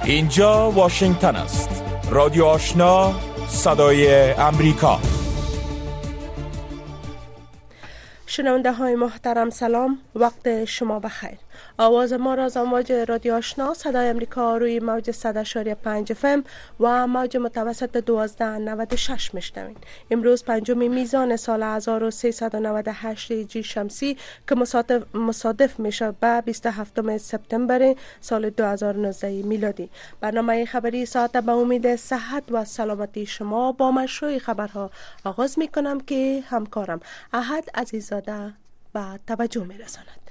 اینجا واشنگتن است. رادیو آشنا، صدای امریکا. شنونده های محترم سلام، وقت شما بخیر. آواز ما را از امواج رادیو آشنا صدای امریکا روی موج 100.5 FM و موج متوسط 1296 میشنوین. امروز پنجم میزان سال 1398 هجری شمسی که مصادف میشه به 27 سپتامبر سال 2019 میلادی. برنامه خبری ساعت به امید صحت و سلامتی شما با مشروع خبرها آغاز میکنم که همکارم احد عزیزاده به توجه میرساند.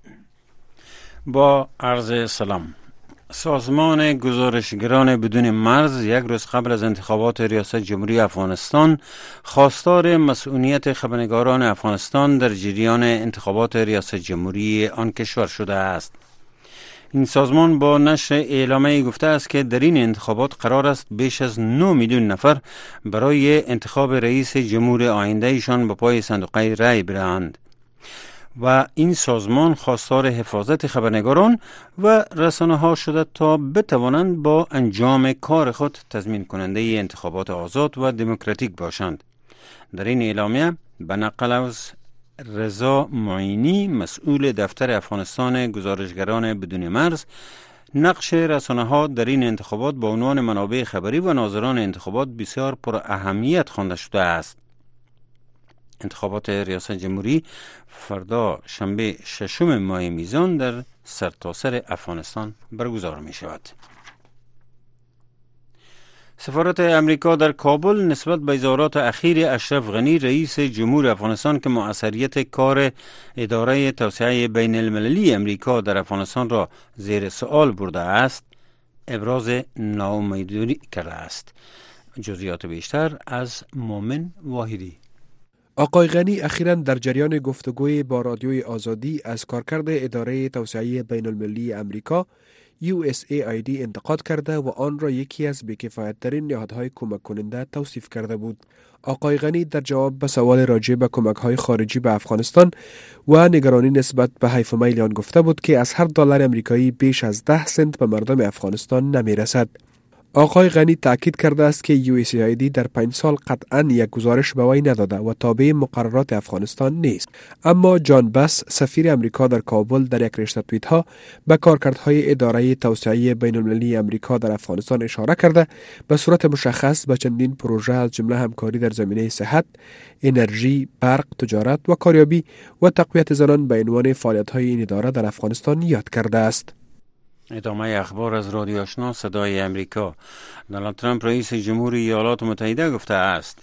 با عرض سلام. سازمان گزارشگران بدون مرز یک روز قبل از انتخابات ریاست جمهوری افغانستان خواستار مسئولیت خبرنگاران افغانستان در جریان انتخابات ریاست جمهوری آن کشور شده است. این سازمان با نشر اعلامیه گفته است که در این انتخابات قرار است بیش از 9 میلیون نفر برای انتخاب رئیس جمهور آینده ایشان به پای صندوق رای برند و این سازمان خواستار حفاظت خبرنگاران و رسانه ها شده تا بتوانند با انجام کار خود تضمین کننده انتخابات آزاد و دموکراتیک باشند. در این اعلامیه به نقل از رضا معینی مسئول دفتر افغانستان گزارشگران بدون مرز، نقش رسانه ها در این انتخابات با عنوان منابع خبری و ناظران انتخابات بسیار پر اهمیت خوانده شده است. انتخابات ریاست جمهوری فردا شنبه 6 ماه میزان در سرتاسر افغانستان برگزار می شود. سفارت امریکا در کابل نسبت به اظهارات اخیر اشرف غنی رئیس جمهور افغانستان که مؤثریت کار اداره توسعه بین المللی امریکا در افغانستان را زیر سوال برده است، ابراز ناامیدی کرده است. جزئیات بیشتر از مومن واحدی. آقای غنی اخیراً در جریان گفتگوی با رادیوی آزادی از کارکرد اداره توسعه بین المللی امریکا USAID انتقاد کرده و آن را یکی از بی‌کفایت‌ترین نهادهای کمک کننده توصیف کرده بود. آقای غنی در جواب به سوال راجع به کمک‌های خارجی به افغانستان و نگرانی نسبت به حیف میل آن گفته بود که از هر دلار امریکایی بیش از 10 سنت به مردم افغانستان نمی‌رسد. آقای غنی تاکید کرده است که USAID در 5 سال قطعاً یک گزارش به وی نداده و تابع مقررات افغانستان نیست. اما جان بس سفیر امریکا در کابل در یک رشته توییت ها به کارکردهای اداره توسعه بین المللی امریکا در افغانستان اشاره کرده به صورت مشخص به چندین پروژه از جمله همکاری در زمینه صحت، انرژی، برق، تجارت و کاریابی و تقویت زنان به عنوان فعالیت‌های این اداره در افغانستان یاد کرده است. ادامه اخبار از رادیو آشنا صدای امریکا. دونالد ترامپ رئیس جمهوری ایالات متحده گفته است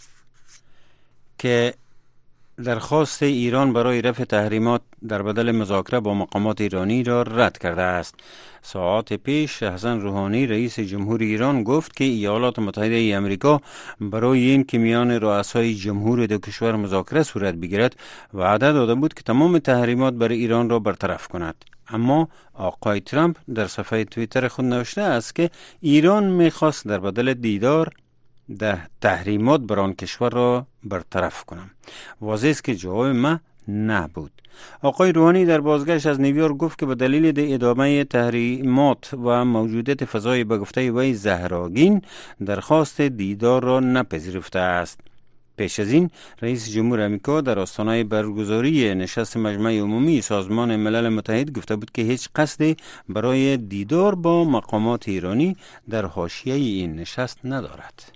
که درخواست ایران برای رفع تحریمات در بدل مذاکره با مقامات ایرانی را رد کرده است. ساعات پیش حسن روحانی رئیس جمهوری ایران گفت که ایالات متحده ای امریکا برای این که میان رؤسای جمهور دو کشور مذاکره صورت بگیرد وعده داده بود که تمام تحریمات بر ایران را برطرف کند. اما آقای ترامپ در صفحه توییتر خود نوشته است که ایران میخواست در بدل دیدار تحریمات بر آن کشور را برطرف کنم. واضح است که جواب ما نبود. آقای روحانی در بازگشت از نیویورک گفت که به دلیل ادامه تحریمات و موجودیت فضای به گفته وی زهرآگین درخواست دیدار را نپذیرفته است. پیش از این رئیس جمهور امریکا در آستانه برگزاری نشست مجمع عمومی سازمان ملل متحد گفته بود که هیچ قصدی برای دیدار با مقامات ایرانی در حاشیه این نشست ندارد.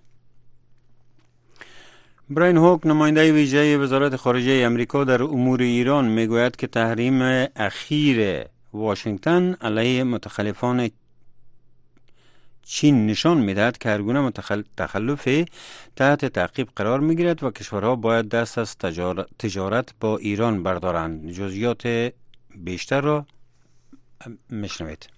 براین هوک نماینده ویژه وزارت خارجه امریکا در امور ایران میگوید که تحریم اخیر واشنگتن علیه متخلفان چین نشان میدهد که هرگونه تخلف تحت تعقیب قرار میگیرد و کشورها باید دست از تجارت با ایران بردارند. جزئیات بیشتر را میشنوید.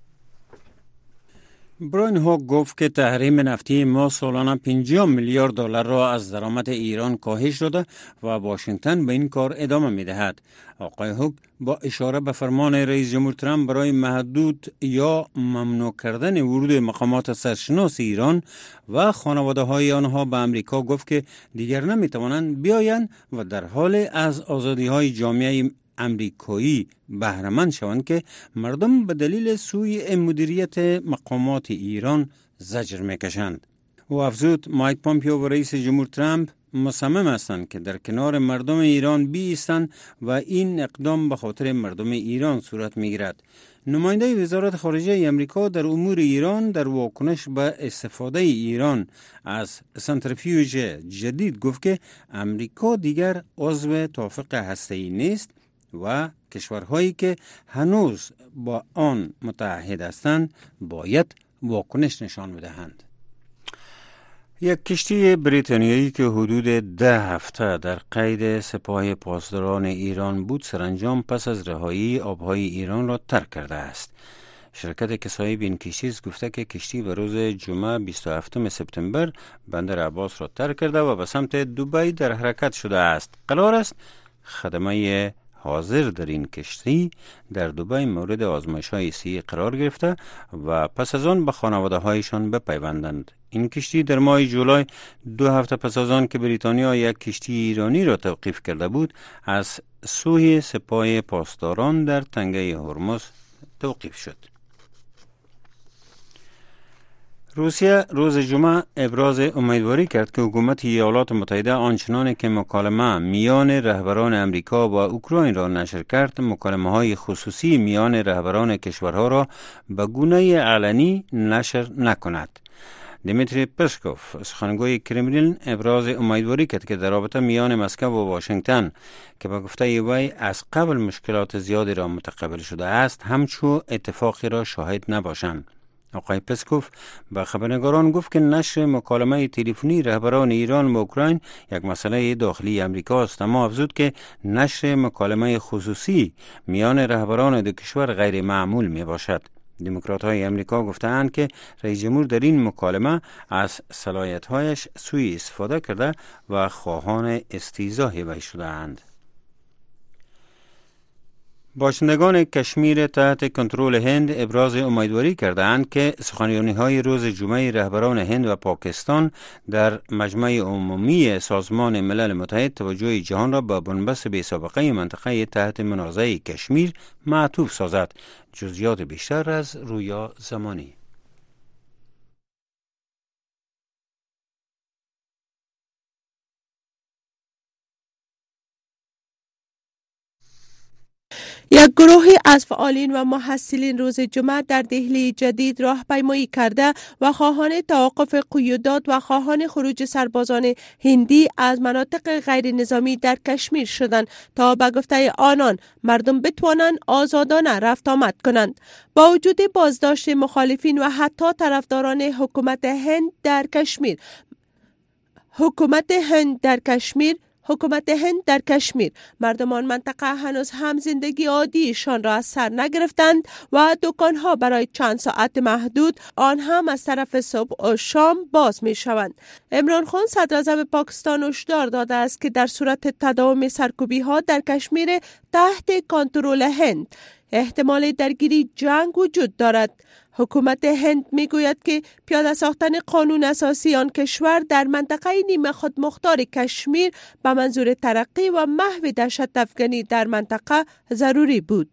براین هوک گفت که تحریم نفتی ما سالانه 50 میلیارد دلار را از درآمد ایران کاهش داده و واشنگتن به این کار ادامه میدهد. آقای هوک با اشاره به فرمان رئیس جمهور ترامپ برای محدود یا ممنوع کردن ورود مقامات سرشناس ایران و خانواده های آنها به امریکا گفت که دیگر نمیتوانند بیایند و در حال از آزادی های جامعه امریکایی بهره‌مند شوند که مردم به دلیل سوء مدیریت مقامات ایران زجر میکشند. و افزود مایک پامپیو و رئیس جمهور ترامپ مصمم هستند که در کنار مردم ایران بایستند و این اقدام به خاطر مردم ایران صورت میگیرد. نماینده وزارت خارجه امریکا در امور ایران در واکنش به استفاده ایران از سنتریفیوژ جدید گفت که امریکا دیگر عضو توافق هسته‌ای نیست و کشورهایی که هنوز با آن متحد هستند باید واکنش نشان بدهند. یک کشتی بریتانیایی که حدود 10 هفته در قید سپاه پاسداران ایران بود سرانجام پس از رهایی آبهای ایران را ترک کرده است. شرکت که صاحب این کشتی است گفته که کشتی به روز جمعه 27 سپتامبر بندر عباس را ترک کرده و به سمت دبی در حرکت شده است. قرار است خدمه حاضر در این کشتی در دبی مورد آزمایش‌های صحی قرار گرفته و پس از آن به خانواده‌هایشان بپیوندند. این کشتی در ماه جولای 2 هفته پس از آن که بریتانیا یک کشتی ایرانی را توقیف کرده بود از سوی سپاه پاسداران در تنگه هرمز توقیف شد. روسیه روز جمعه ابراز امیدواری کرد که حکومت ایالات متحده آنچنان که مکالمه میان رهبران امریکا و اوکراین را نشر کرد، مکالمه‌های خصوصی میان رهبران کشورها را به گونه علنی نشر نکند. دیمیتری پسکوف سخنگوی کرملین ابراز امیدواری کرد که در رابطه میان مسکو و واشنگتن که به گفته وی از قبل مشکلات زیادی را متقبل شده است همچون اتفاقی را شاهد نباشند. آقای پسکوف به خبرنگاران گفت که نشر مکالمه تلفنی رهبران ایران و اوکراین یک مسئله داخلی امریکا است، اما افزود که نشر مکالمه خصوصی میان رهبران دو کشور غیر معمول می باشد. دموکرات‌های امریکا گفتند که رئیس جمهور در این مکالمه از صلاحیت‌هایش سوء استفاده کرده و خواهان استیضاح وی شده‌اند. باشندگان کشمیر تحت کنترل هند ابراز امیدواری کردند که سخنرانی‌های روز جمعه رهبران هند و پاکستان در مجمع عمومی سازمان ملل متحد توجه جهان را به بنبست بی‌سابقه منطقه تحت منازعه کشمیر معطوف سازد. جزئیات بیشتر از رویا زمانی. یک گروهی از فعالین و محصلین روز جمعه در دهلی جدید راهپیمایی کرده و خواهان توقف قیودات و خواهان خروج سربازان هندی از مناطق غیر نظامی در کشمیر شدند تا به گفته آنان مردم بتوانند آزادانه رفت آمد کنند. با وجود بازداشت مخالفین و حتی طرفداران حکومت هند در کشمیر مردم آن منطقه هنوز هم زندگی عادیشان را از سر نگرفتند و دکانها برای چند ساعت محدود آن هم از طرف صبح و شام باز می شوند. عمران خان صدر اعظم پاکستان هشدار داده است که در صورت تداوم سرکوبی ها در کشمیر تحت کنترل هند احتمال درگیری جنگ وجود دارد. حکومت هند می گوید که پیاده ساختن قانون اساسی آن کشور در منطقه نیمه خود مختار کشمیر به منظور ترقی و محو دهشت افکنی در منطقه ضروری بود.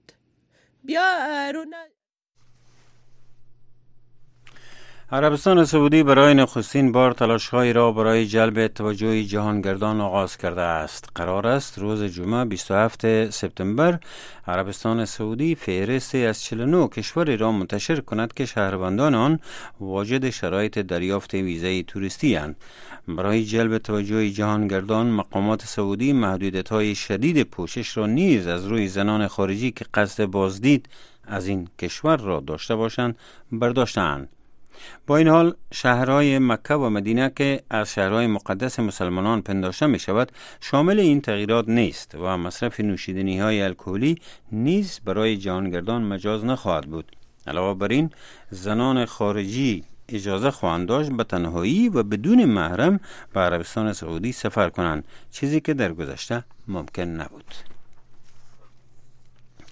عربستان سعودی برای نخستین بار تلاش‌هایی را برای جلب توجه جهانگردان آغاز کرده است. قرار است روز جمعه 27 سپتامبر عربستان سعودی فهرستی از 49 کشوری را منتشر کند که شهروندان آن واجد شرایط دریافت ویزای توریستی اند. برای جلب توجه جهانگردان مقامات سعودی محدودیت‌های شدید پوشش را نیز از روی زنان خارجی که قصد بازدید از این کشور را داشته باشند برداشتند. با این حال شهرهای مکه و مدینه که از شهرهای مقدس مسلمانان پنداشته می شود شامل این تغییرات نیست و مصرف نوشیدنی های الکلی نیز برای جهانگردان مجاز نخواهد بود. علاوه بر این زنان خارجی اجازه خواهند داشت به تنهایی و بدون محرم به عربستان سعودی سفر کنند، چیزی که در گذشته ممکن نبود.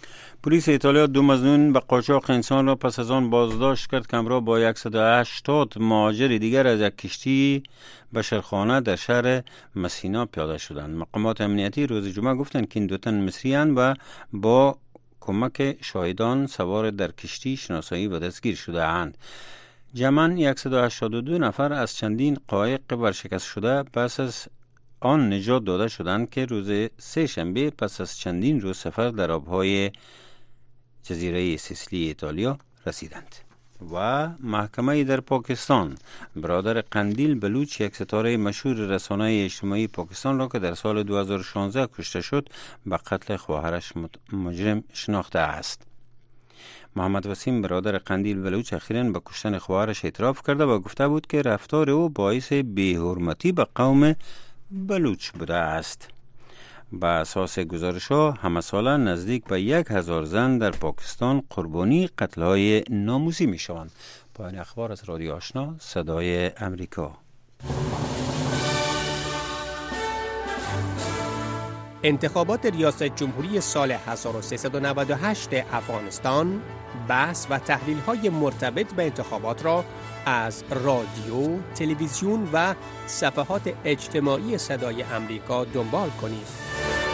پلیس ایتالیا 2 مظنون به قاچاق انسان را پس از آن بازداشت کرد که همراه با 180 مهاجر دیگر از یک کشتی بشرخانه در شهر مسینا پیاده شدند. مقامات امنیتی روز جمعه گفتند که این 2 تن مصری اند و با کمک شاهدان سوار در کشتی شناسایی و دستگیر شده اند. جمعاً 182 نفر از چندین قایق ورشکست شده پس از آن نجات داده شدند که روز 3 شنبه پس از چندین روز سفر در آبهای جزیره سیسیلی ایتالیا رسیدند. و محکمه در پاکستان برادر قندیل بلوچ، یک ستاره مشهور رسانه اجتماعی پاکستان را که در سال 2016 کشته شد به قتل خواهرش مجرم شناخته است. محمد وسیم برادر قندیل بلوچ اخیراً به کشتن خواهرش اعتراف کرده و گفته بود که رفتار او باعث بی‌حرمتی به قوم بلوچ بوده است. با اساس گزارش‌ها همه ساله نزدیک به 1000 زن در پاکستان قربانی قتل‌های ناموسی می‌شوند. پایان اخبار از رادیو آشنا صدای امریکا. انتخابات ریاست جمهوری سال 1398 افغانستان، بحث و تحلیل‌های مرتبط به انتخابات را از رادیو، تلویزیون و صفحات اجتماعی صدای امریکا دنبال کنید.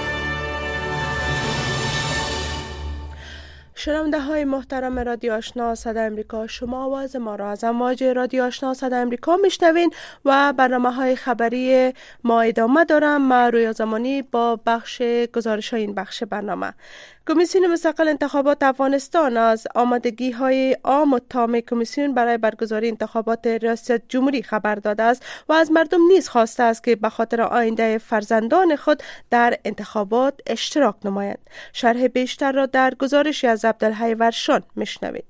شنونده های محترم رادیو آشنا صدای امریکا، شما آواز ما را از امواج رادیو آشنا صدای امریکا میشنوین و برنامه های خبری ما ادامه دارم. من رویا زمانی با بخش گزارش های این بخش برنامه. کمیسیون مستقل انتخابات افغانستان از آمادگی های عام و تام کمیسیون برای برگزاری انتخابات ریاست جمهوری خبر داده است و از مردم نیز خواسته است که به خاطر آینده فرزندان خود در انتخابات اشتراک نمایند. شرح بیشتر را در گزارشی از عبدالحی ورشان میشنوید.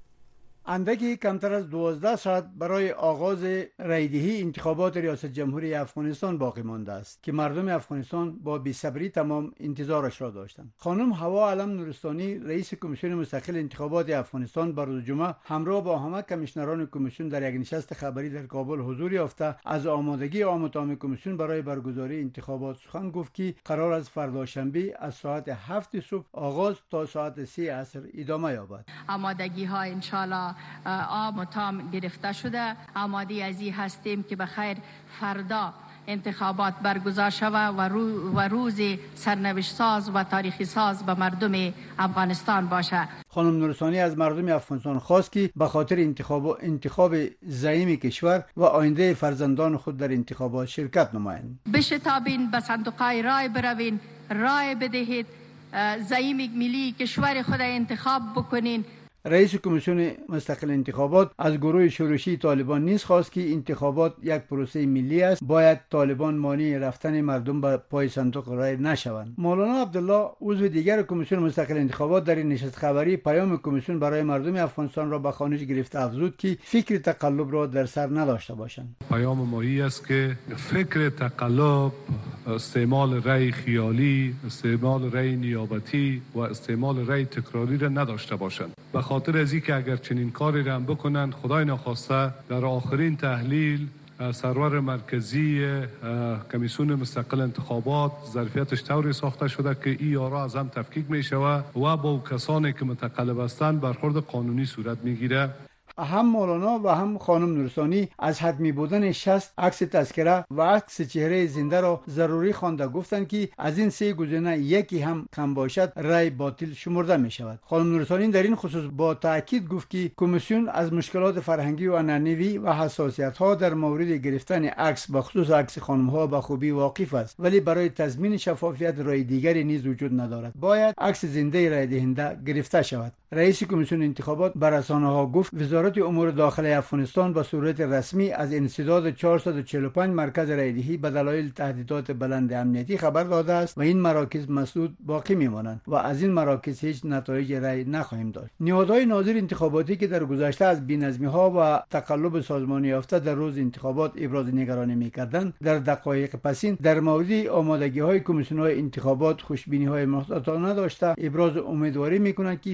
اندکی کمتر از 12 ساعت برای آغاز رایدهی انتخابات ریاست جمهوری افغانستان باقی مانده است که مردم افغانستان با بی‌صبری تمام انتظارش را داشتند. خانم هوا علم نورستانی رئیس کمیسیون مستقل انتخابات افغانستان بر روز جمعه همراه با همه کمیشنران کمیسیون در یک نشست خبری در کابل حضور یافته از آمادگی عام و تام کمیسیون برای برگزاری انتخابات سخن گفت که قرار است فردا شنبه از ساعت 7 صبح آغاز تا ساعت 3 عصر ادامه یابد. آمادگی ها ان شاء الله عام و تام گرفته شده. آماده از این هستیم که بخیر فردا انتخابات برگزار شود و روز سرنوشت ساز و تاریخی ساز به مردم افغانستان باشه. خانم نورستانی از مردم افغانستان خواست که به خاطر انتخاب زعیم کشور و آینده فرزندان خود در انتخابات شرکت نمایند. بشتابین، به صندوقهای رای بروین، رای بدهید، زعیم ملی کشور خود انتخاب بکنین. رئیس کمیسیون مستقل انتخابات از گروه شورشی طالبان نیز خواست که انتخابات یک پروسه ملی است، باید طالبان مانع رفتن مردم به پای صندوق رای نشوند. مولانا عبدالله عضو دیگر کمیسیون مستقل انتخابات در این نشست خبری پیام کمیسیون برای مردم افغانستان را به خوانش گرفته افزود که فکر تقلب را در سر نداشته باشند. پیام ما است که فکر تقلب، استعمال رای خیالی، استعمال رای نیابتی و استعمال رای تکراری را نداشته باشند. به خاطر از اینکه اگر چنین کاری را بکنند، خدای نخواسته در آخرین تحلیل سرور مرکزی کمیسیون مستقل انتخابات ظرفیتش طوری ساخته شده که این یارا از هم تفکیک می شود و با کسانی که متقلب هستند برخورد قانونی صورت می گیره. هم مولانا و هم خانم نورستانی از حتمی بودن شست عکس تذکره و عکس چهره زنده را ضروری خوانده گفتند که از این سه گزینه یکی هم کم باشد رای باطل شمرده می شود. خانم نورستانی در این خصوص با تاکید گفت که کمیسیون از مشکلات فرهنگی و عنعنوی و حساسیت ها در مورد گرفتن عکس به خصوص عکس خانم ها به خوبی واقف است، ولی برای تضمین شفافیت رای دیگری نیز وجود ندارد. باید عکس زنده رای دهنده گرفته شود. رئیس کمیسیون انتخابات بر رسانه‌ها گفت وزارت امور داخلی افغانستان به صورت رسمی از انسداد 445 مرکز رایدهی به دلایل تهدیدات بلند امنیتی خبر داده است و این مراکز مسدود باقی میمانند و از این مراکز هیچ نتایج رای نخواهیم داشت. نهادهای ناظر انتخاباتی که در گذشته از بی‌نظمی‌ها و تقلب سازمانی یافته در روز انتخابات ابراز نگرانی می‌کردند، در دقایق پسین در مورد آمادگی‌های کمیسیون‌های انتخابات خوشبینی‌های محتاطانه داشته ابراز امیدواری می‌کنند که فردا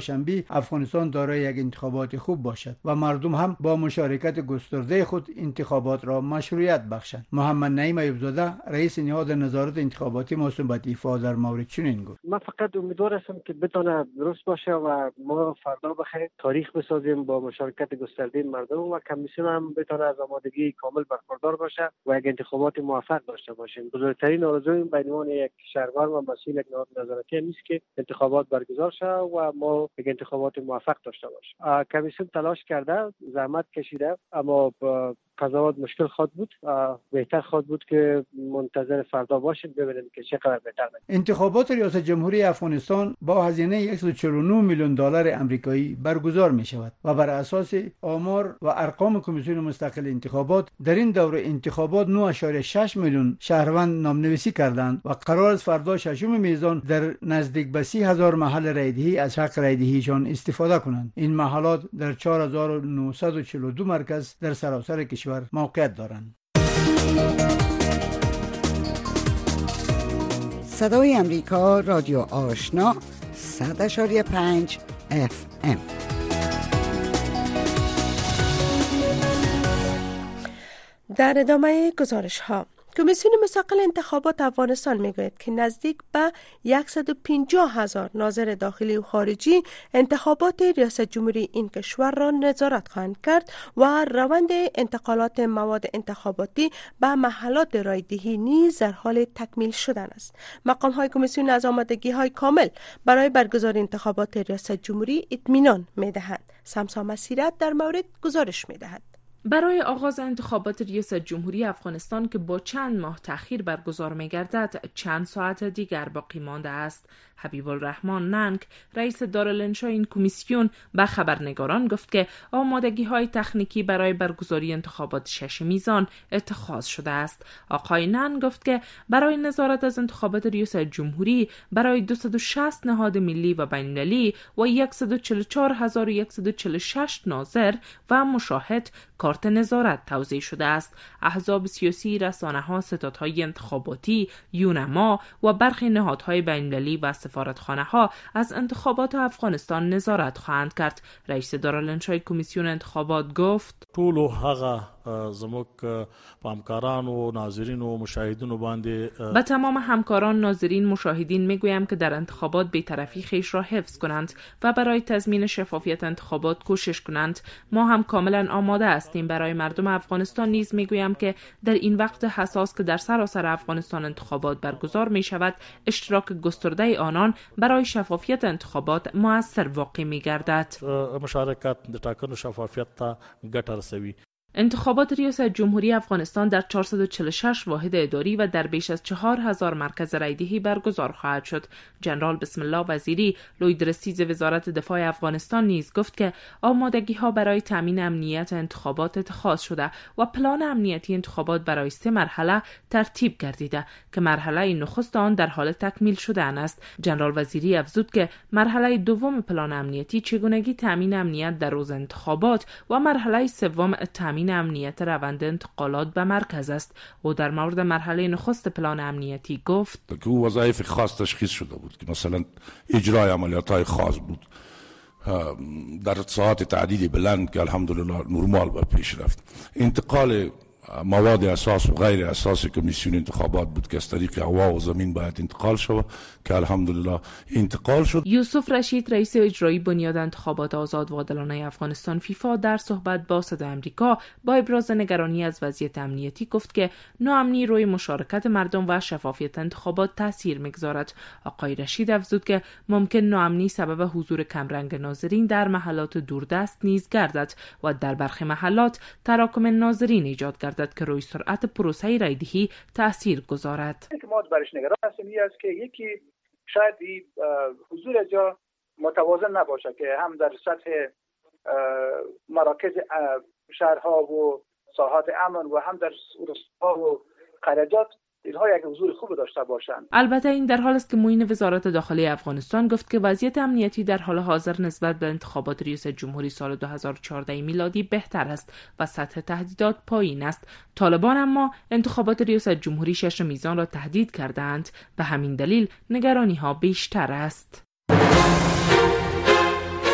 دوشنبه افغانستان دارای یک انتخابات خوب باشد و مردم هم با مشارکت گسترده خود انتخابات را مشروعیت بخشند. محمد نعیم ایوبزاده رئیس نهاد نظارت انتخاباتی موسوم به دفاع در مورد چنین گفت: من فقط امیدوار هستم که بتونه درست باشه و ما فردا بخیر تاریخ بسازیم با مشارکت گسترده مردم و کمیسیون هم بتونه از آمادگی کامل برخوردار باشه و یک انتخابات موفق داشته باشیم. بزرگترین آرزوی به عنوان یک شهروند و مسئول یک نهاد نظارتی نیست که انتخابات برگزار شه و ما یک انتخابات موفق داشته باشیم. کمیسیون تلاش کرده، زحمت کشیده، اما قضاوت مشکل خواهد بود. بهتر خواهد بود که منتظر فردا باشیم ببینیم که چقدر بهتر میشه. انتخابات ریاست جمهوری افغانستان با هزینه 149 میلیون دلار آمریکایی برگزار می شود و بر اساس آمار و ارقام کمیسیون مستقل انتخابات در این دوره انتخابات 9.6 میلیون شهروند نامنویسی کردند و قرار است فردا ششم میزان در نزدیک به 30,000 محل رایدهی از حق رایدهیشان استفاده کنند. این محلات در 4942 مرکز در سراسر کشور موقعیت دارند. صدای امریکا، رادیو آشنا 100.5 FM. در ادامه گزارش ها، کمیسیون مستقل انتخابات افغانستان میگوید که نزدیک به 150,000 ناظر داخلی و خارجی انتخابات ریاست جمهوری این کشور را نظارت خواهند کرد و روند انتقالات مواد انتخاباتی به محلات رایدهی نیز در حال تکمیل شدن است. مقام های کمیسیون از آمادگی های کامل برای برگزاری انتخابات ریاست جمهوری اطمینان میدهند. سمسا مسیرت در مورد گزارش میدهد. برای آغاز انتخابات ریاست جمهوری افغانستان که با چند ماه تأخیر برگزار می‌گردد چند ساعت دیگر باقی مانده است. حبیب الرحمن ننگ، رئیس دارالانشا این کمیسیون، به خبرنگاران گفت که آمادگی‌های تکنیکی برای برگزاری انتخابات 6 میزان اتخاذ شده است. آقای ننگ گفت که برای نظارت از انتخابات ریاست جمهوری برای 260 نهاد ملی و بین‌المللی و 144,146 ناظر و مشاهد کارت نظارت توزیع شده است. احزاب سیاسی، رسانه‌ها، ستادهای انتخاباتی، یونما و برخی نهادهای بین‌المللی و سفارتخانه‌ها از انتخابات افغانستان نظارت خواهند کرد. رئیس دارالانشای کمیسیون انتخابات گفت: ټول هغه زموږ همکاران و ناظرین و مشاهدین باندې به تمام همکاران، ناظرین، مشاهدین میگویم که در انتخابات بی‌طرفی خویش را حفظ کنند و برای تضمین شفافیت انتخابات کوشش کنند. ما هم کاملا آماده هستیم. برای مردم افغانستان نیز میگویم که در این وقت حساس که در سراسر افغانستان انتخابات برگزار می شود، اشتراک گسترده آنان برای شفافیت انتخابات مؤثر واقع می گردد. مشارکت د ټاکنو شفافیت ته ګټه رسوي. انتخابات ریاست جمهوری افغانستان در 446 واحد اداری و در بیش از 4,000 مرکز رایدهی برگزار خواهد شد. جنرال بسم الله وزیری، لویدرسیز وزارت دفاع افغانستان نیز گفت که آمادگی‌ها برای تامین امنیت انتخابات اتخاذ شده و پلان امنیتی انتخابات برای 3 مرحله ترتیب گردیده که مرحله نخست آن در حال تکمیل شدن است. جنرال وزیری افزود که مرحله دوم پلان امنیتی چگونگی تامین امنیت در روز انتخابات و مرحله سوم تامین امنیت روند انتقالات به مرکز است. او در مورد مرحله نخست پلان امنیتی گفت که او وظایف خاص تشخیص شده بود که مثلا اجرای عملیات‌های خاص بود در ساعات تعدیدی بلند که الحمدلله نرمال به پیش رفت. انتقال مواد اساس و غیر اساس کمیسیون انتخابات بود که از طریق هوا و زمین باید انتقال شود که الحمدلله انتقال شد. یوسف رشید، رئیس اجرایی بنیاد انتخابات آزاد و عادلانه افغانستان فیفا، در صحبت با صدای آمریکا با ابراز نگرانی از وضعیت امنیتی گفت که ناامنی روی مشارکت مردم و شفافیت انتخابات تاثیر می‌گذارد. آقای رشید افزود که ممکن ناامنی سبب حضور کمرنگ ناظرین در محلات دوردست نیز گردد و در برخی محلات تراکم ناظرین ایجاد گردد که روی سرعت پروسه رایدهی تأثیر گذارد. ما برش نگران هستیم است که یکی شاید حضور جا متوازن نباشه که هم در سطح مراکز شهرها و ساحات امن و هم در روستاها و قریات اینها یک حضور خوب داشته باشند. البته این در حال است که معین وزارت داخلی افغانستان گفت که وضعیت امنیتی در حال حاضر نسبت به انتخابات ریاست جمهوری سال 2014 میلادی بهتر است و سطح تهدیدات پایین است. طالبان اما انتخابات ریاست جمهوری 6 میزان را تهدید کردند. به همین دلیل نگرانی ها بیشتر است.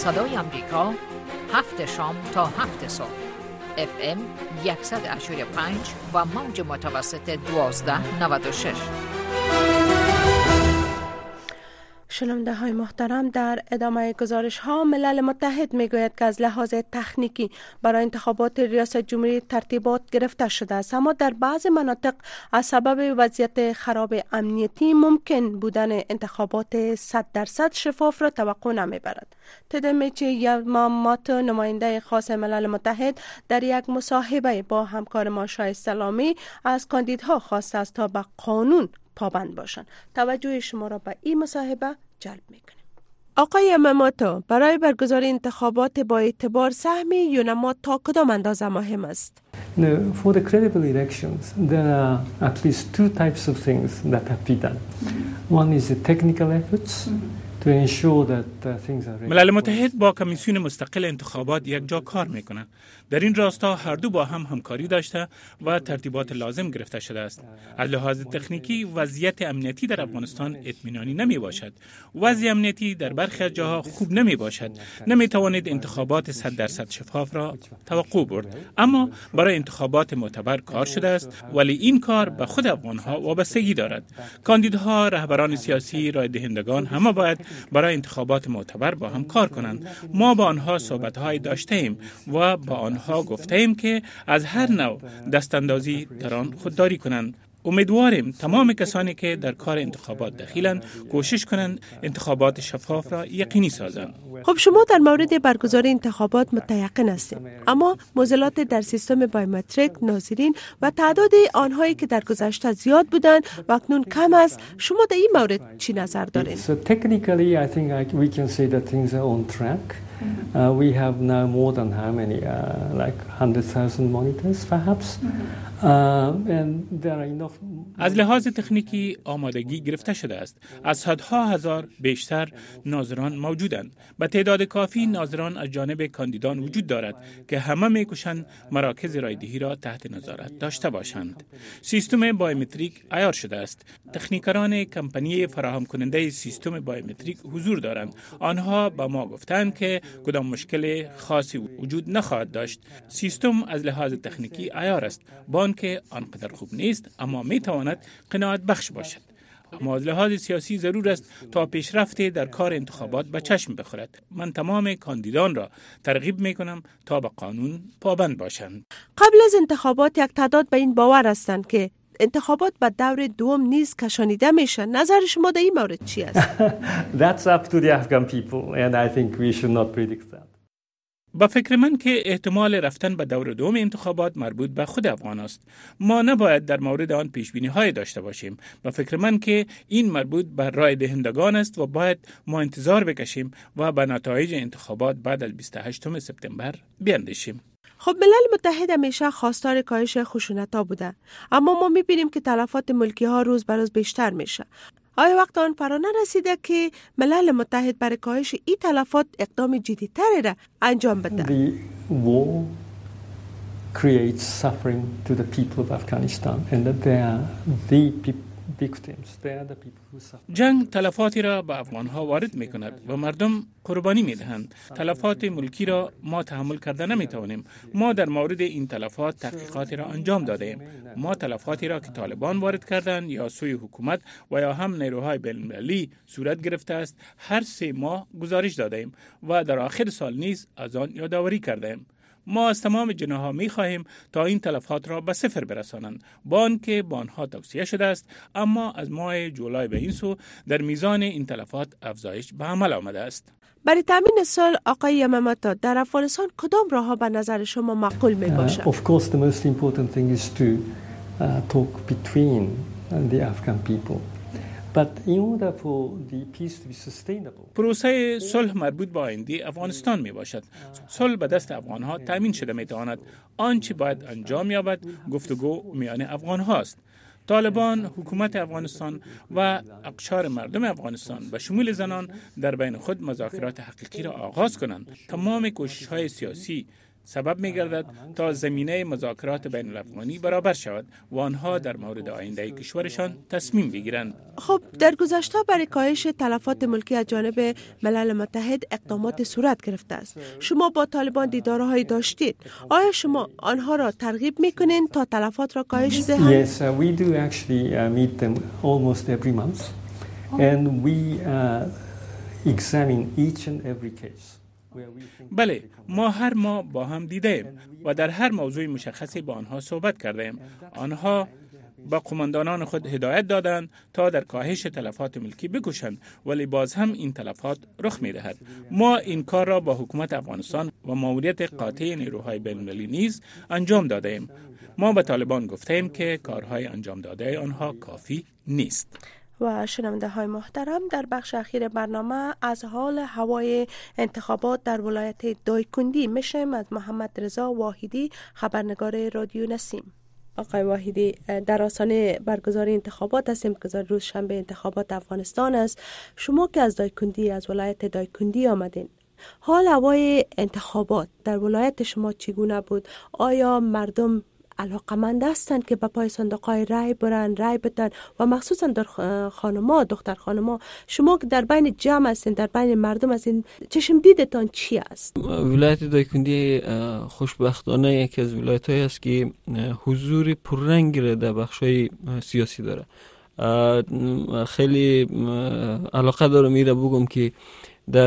صدای امریکا 7 شام تا 7 صبح FM 100.5 و موج متوسط 1296. شنونده های محترم، در ادامه گزارش ها ملل متحد می گوید که از لحاظ تکنیکی برای انتخابات ریاست جمهوری ترتیبات گرفته شده است، اما در بعض مناطق از سبب وضعیت خراب امنیتی ممکن بودن انتخابات 100% شفاف را توقع نمی برد. تدمیچی یاماماتو، نماینده خاص ملل متحد، در یک مصاحبه با همکار ما شایسته اسلامی از کاندیدها خواسته است تا به قانون پابند باشند. توجه شما را به این مصاحبه جلب میکنیم. آقای یاماماتو، برای برگزاری انتخابات با اعتبار سهمی یونما تا کدام اندازه مهم است؟ For the credible elections, there are at least two types of things that have to be done. One is the technical efforts to ensure that things are ready. ملل متحد با کمیسیون مستقل انتخابات یک جا کار میکنه. در این راستا هر دو با هم همکاری داشته و ترتیبات لازم گرفته شده است. از لحاظ تکنیکی وضعیت امنیتی در افغانستان اطمینانی نمی باشد. وضع امنیتی در برخی از جاها خوب نمی باشد. نمی توانید انتخابات 100% شفاف را توقع برد. اما برای انتخابات معتبر کار شده است، ولی این کار به خود افغانها وابستگی دارد. کاندیدها، رهبران سیاسی، رای دهندگان همه باید برای انتخابات معتبر با هم کار کنند. ما با آنها صحبت‌های داشته ایم و با آنها گفته ایم که از هر نوع دستاندازی در آن خودداری کنند. امیدواریم تمام کسانی که در کار انتخابات دخیلند کوشش کنند انتخابات شفاف را یقینی سازند. خب شما در مورد برگزاری انتخابات متیقن هستید، اما معضلات در سیستم بایومتریک ناظرین و تعداد آنهایی که در گذشته زیاد بودند و اکنون کم است، شما در این مورد چی نظر دارید؟ So technically I think we can say that things are on track. We have now more than how many like 100,000 monitors perhaps. And there are enough. از لحاظ تکنیکی آمادگی گرفته شده است. از صدها هزار بیشتر ناظران موجودند. به تعداد کافی ناظران از جانب کاندیدان وجود دارد که همه می‌کوشند مراکز رایدهی را تحت نظارت داشته باشند. سیستم بایومتریک عیار شده است. تکنیکران کمپانی فراهم کننده سیستم بایومتریک حضور دارند. آنها به ما گفتند که کدام مشکل خاصی وجود نخواهد داشت. سیستم از لحاظ تکنیکی عیار است. که آنقدر خوب نیست، اما می تواند قناعت بخش باشد. اما از لحاظ سیاسی ضرور است تا پیشرفت در کار انتخابات به چشم بخورد. من تمام کاندیدان را ترغیب می کنم تا به قانون پابند باشند. قبل از انتخابات یک تعداد به این باور هستند که انتخابات به دور دوم نیز کشانیده میشه. نظر شما در این مورد چی است؟ That's up to the Afghan people and I think we should not predict that. با فکر من که احتمال رفتن به دور دوم انتخابات مربوط به خود افغان است. ما نباید در مورد آن پیشبینی های داشته باشیم. با فکر من که این مربوط به رای دهندگان است و باید ما انتظار بکشیم و به نتایج انتخابات بعد از 28 سپتامبر بیاندیشیم. خب ملل متحد همیشه خواستار کاهش خشونت‌ها بوده، اما ما می‌بینیم که تلفات ملکی ها روز به روز بیشتر میشه. آیا وقت آن فرا نرسیده که ملل متحد برای کاهش این تلفات اقدام جدی‌تری را انجام بده؟ The war creates suffering to the people of Afghanistan and that they are the victims. They are the people who suffer. جنگ تلفاتی را به افغانها وارد می کند و مردم قربانی می دهند. تلفات ملکی را ما تحمل کرده نمی توانیم. ما در مورد این تلفات تحقیقاتی را انجام داده ایم. ما تلفاتی را که طالبان وارد کردند یا سوی حکومت و یا هم نیروهای بین‌المللی صورت گرفته است هر 3 ماه گزارش داده ایم و در آخر سال نیز از آن یادآوری کرده ایم. ما از تمام جناح‌ها می‌خواهیم تا این تلفات را به صفر برسانند. با آنکه با آنها توصیه شده است، اما از ماه جولای به این سو در میزان این تلفات افزایش به عمل آمده است. برای تامین صلح آقای یاماماتو، در افغانستان کدام راه‌ها به نظر شما معقول میباشد؟ Of course the most important thing is to talk between the Afghan people. But in order for the peace to be sustainable. پروسه صلح مربوط به آینده افغانستان می باشد. صلح به دست افغانها تامین شده می تواند. آنچه باید انجام یابد گفتگو میان افغان هاست. طالبان، حکومت افغانستان و اقشار مردم افغانستان به شمول زنان در بین خود مذاکرات حقیقی را آغاز کنند. تمام کوشش‌های سیاسی سبب می گردد تا زمینه مذاکرات بین الافغانی برابر شود و آنها در مورد آینده کشورشان تصمیم بگیرند. خب در گذشته برای کاهش تلفات ملکی از جانب ملل متحد اقدامات صورت گرفته است. شما با طالبان دیدارهایی داشتید. آیا شما آنها را ترغیب میکنین تا تلفات را کاهش دهند؟ Yes, we do actually meet them almost every month and we examine each and every case. بله، ما هر ماه با هم دیدیم و در هر موضوع مشخصی با آنها صحبت کردیم. آنها با قماندانان خود هدایت دادند تا در کاهش تلفات ملکی بکوشند، ولی باز هم این تلفات رخ می دهد. ما این کار را با حکومت افغانستان و ماموریت قاطع نیروهای بین‌المللی نیز انجام دادیم. ما به طالبان گفتیم که کارهای انجام داده آنها کافی نیست. و شنونده های محترم، در بخش اخیر برنامه از حال هوای انتخابات در ولایت دایکندی میشیم از محمد رضا واحدی، خبرنگار رادیو نسیم. آقای واحدی، در آستانه برگزاری انتخابات هستیم که روز شنبه انتخابات افغانستان است. شما که از دایکندی، از ولایت دایکندی آمدین، حال هوای انتخابات در ولایت شما چگونه بود؟ آیا مردم علاقمند هستند که به پای صندوق‌های رای برن، رای بدن و مخصوصا در خانم‌ها، دختر خانم‌ها؟ شما که در بین جمع هستین، در بین مردم هستین، چشم دیدتان چی است؟ ولایت دایکندی خوشبختانه یکی از ولایت‌هایی است که حضور پررنگی را در بخش‌های سیاسی داره. خیلی علاقه دارم میره بگم که در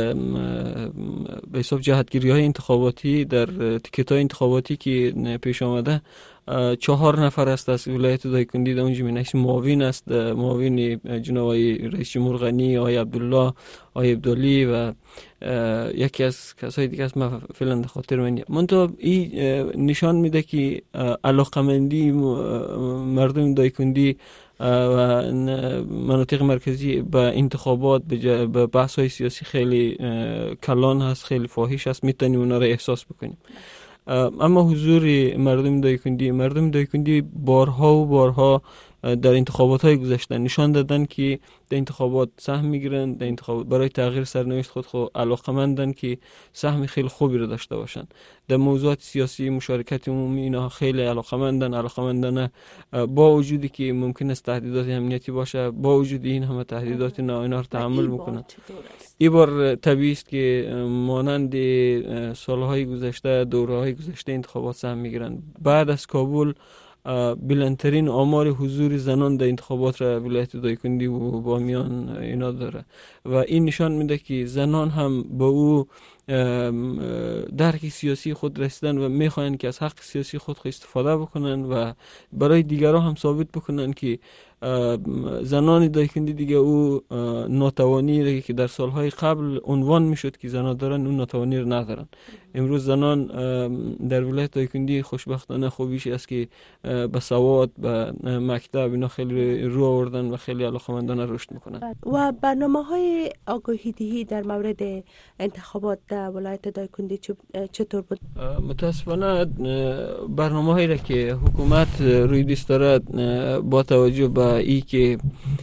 به حساب جهتگیری‌های انتخاباتی، در تیکت‌های انتخاباتی که پیش آمده 4 نفر است از ولایت دایکندی در اونجا مینشین. معاون است، معاون جناب رئیس جمهور غنی، آقای عبدالله، آقای عبدالی و یکی از کسای دیگه است، من فعلا خاطر من منتها این نشان میده که علاقمندی مردم دایکندی و مناطق مرکزی به انتخابات، به بحث های سیاسی خیلی کلان هست، خیلی فاحش است، میتونیم اونا را احساس بکنیم. اما حضور مردم دایکندی بارها و بارها در انتخابات های گذشته نشان دادن که در انتخابات سهم میگیرن، در انتخابات برای تغییر سرنوشت خود علاقمندن که سهم خیلی خوبی رو داشته باشن. در موضوعات سیاسی مشارکت عمومی اینا خیلی علاقمندن با وجودی که ممکن است تهدیدات امنیتی باشه، با وجود این همه تهدیدات اینا رو تحمل میکنن. این بار طبیعی است که مانند سالهای گذشته، دوره‌های گذشته انتخابات سهم میگیرن. بعد از کابل بلندترین آمار حضور زنان در انتخابات را ولایت دایکندی و بامیان اینا داره و این نشان میده که زنان هم با او درک سیاسی خود رسیدن و میخواین که از حق سیاسی خود استفاده بکنن و برای دیگران هم ثابت بکنن که زنان دایکندی دیگه او ناتوانی که در سالهای قبل عنوان میشد که زنان دارن، اون ناتوانی رو ندارن. امروز زنان در ولایت دایکندی خوشبختانه خوبیش است که به سواد، به مکتب اینا خیلی رو آوردن و خیلی علاقمندانه رشد میکنن. و برنامه‌های آگاهی دهی در مورد انتخابات در ولایت دایکندی چطور بود؟ متاسفانه برنامه‌هایی را که حکومت روی دست دارد با توجه به ای که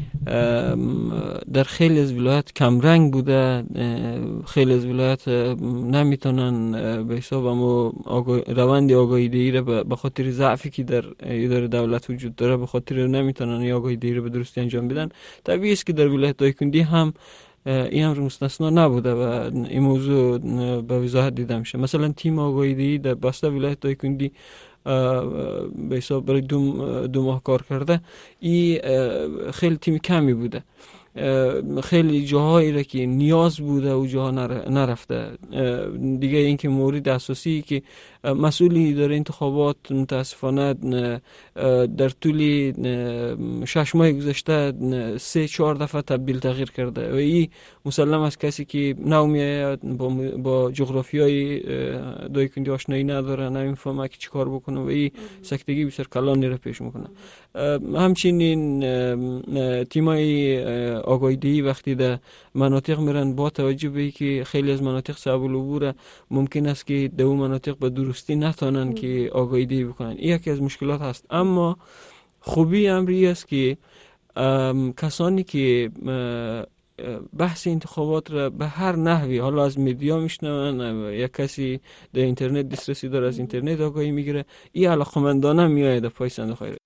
در خیلی از ولایات کم رنگ بوده، خیلی از ولایات نمیتونن به حساب روند آگاهی دهی را به خاطر ضعفی که در اداره دولت وجود داره، به خاطر نمیتونن آگاهی دهی را به درستی انجام بدن. طبیعی است که در ولایت دایکندی هم این امر مستثنا نبوده و این موضوع به وضاحت دیده میشه. مثلا تیم آگاهی دهی در بسته ولایت دایکندی به حساب برای دو ماه کار کرده، این خیلی تیم کمی بوده. خیلی جاهایی را که نیاز بوده و جاها نرفته. دیگه اینکه مورد اساسی که مسئولی داره انتخابات متاسفانه در طول 6 ماه گذشته 3-4 دفعه تبدیل تغییر کرده و این مسلم است. کسی که نمیاد با جغرافیای دایکندی آشنایی نداره، نمیفهمه که چی کار بکنه و این سکتگی بسیار کلانی را پیش میکنه. همچنین تیمای آگاهی دهی وقتی در مناطق میرن، با توجه به که خیلی از مناطق صعب العبور ممکن است که در اون مناطق به درستی نتونن که آگاهی دهی بکنن. این یکی از مشکلات هست. اما خوبی امری است که کسانی که بحث انتخابات را به هر نحوی، حالا از میدیا میشنون، یک کسی در اینترنت دسترسی داره از اینترنت آگاهی میگیره، این علاقمندانه میآید پای صندوق رای.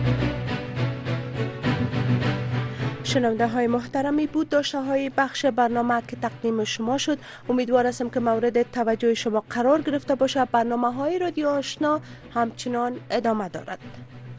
شنونده های محترمی بود داشته های بخش برنامه که تقدیم شما شد. امیدوار هستم که مورد توجه شما قرار گرفته باشه. برنامه های رادیو آشنا همچنان ادامه دارد.